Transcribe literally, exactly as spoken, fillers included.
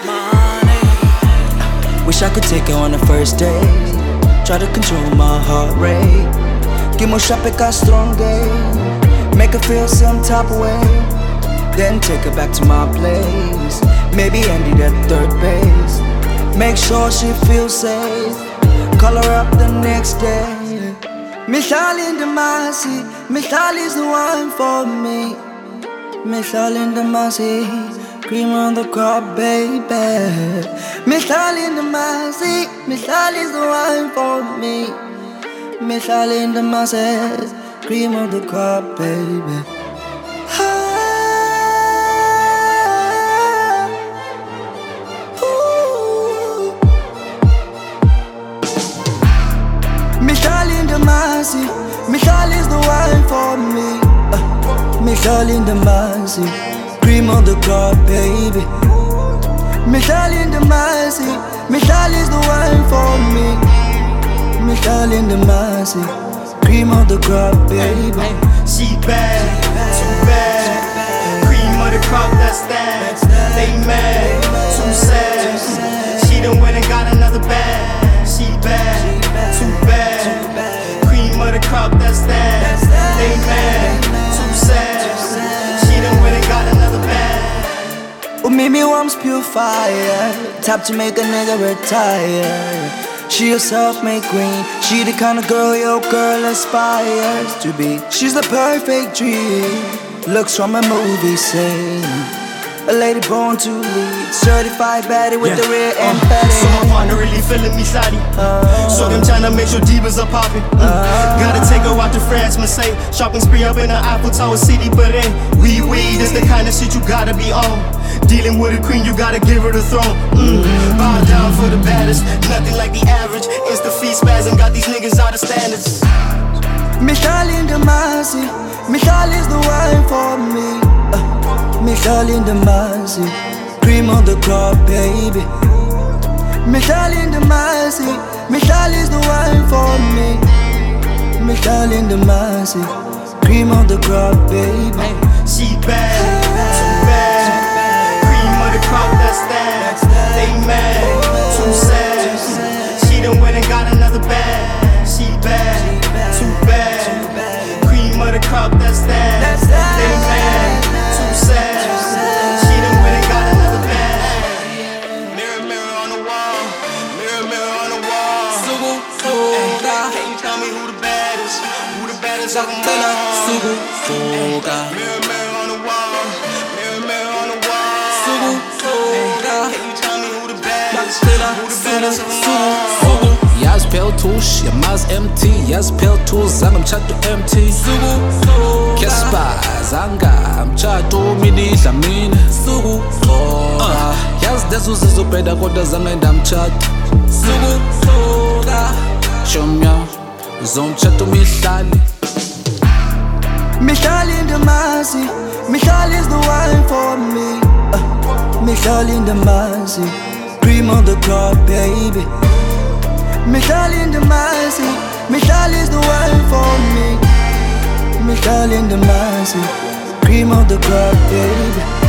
Wish I could take her on the first date. Try to control my heart rate. Give more shot, pick a strong game. Make her feel some type of way. Then take her back to my place. Maybe end it at third base. Make sure she feels safe. Call her up the next day. Mihlali Ndamasi, Mihlali's the one for me. Mihlali Ndamasi, cream on the crop, baby. Mihlali Ndamasi, Mihlali's the one for me. Mihlali Ndamasi, cream on the crop, baby. Mihlali Ndamasi, Mihlali's the one for me. uh, Mihlali Ndamasi, cream on the crop, baby. Mihlali Ndamasi, Mihlali's the one for me. Mihlali Ndamasi, cream on the crop, baby. She bad, too bad. Cream of the crop, that's that. They mad, too sad. She done went and got another bag. She bad, too bad. Cream of the crop, that's that. They mad, too sad. She done went and got another bag. Umimi warms pure fire. Tap to make a nigga retire. She a self-made queen. She the kind of girl your girl aspires to be. She's the perfect dream. Looks from a movie scene. A lady born to lead. Certified baddie with yeah. the rear end uh, fatty. So my partner really feeling me shoddy. uh, So them tryna make sure divas are popping. mm. uh, Gotta take her out to France, Marseille. Shopping spree up in the Eiffel Tower city. But hey, weed, weed is the kind of shit you gotta be on. Dealing with a queen, you gotta give her the throne. mm. Bow down for the baddest. Nothing like the average. Insta feet spasm, got these niggas out of standards. Mihlali Ndamasi, Mihlali's the one for me. uh, Mihlali Ndamasi, cream on the crop, baby. Mihlali Ndamasi, Mihlali's the one for me. Mihlali Ndamasi, cream on the crop, baby. She bad, too bad. Cream of the crop, that's that. They mad, too sad. She done went and got another bag. She bad, too bad. Cream of the crop, that's that. They mad, too sad. She done went and got another bag. Mirror, mirror on the wall. Mirror, mirror on the wall. Hey, can you tell me who the baddest? Who the baddest of them all? Mirror, mirror on the wall. Mirror, mirror on the wall. Hey, can you tell me who the baddest? Who the baddest of them all? Yazi phela uthi yamazi M T, yazi phela uthi zange mtshado M T. Kesibazanga mtshado mina idla mina. Yazi lezo zizobheda kodwa zange ndamtshada. Shomya uzomtshada uMihlali. Mihlali Ndamasi, Mihlali's the one for me. uh, Mihlali Ndamasi, cream on the crop, baby. Mihlali Ndamasi, Mihlali's the one for me. Mihlali Ndamasi, cream on the crop, baby.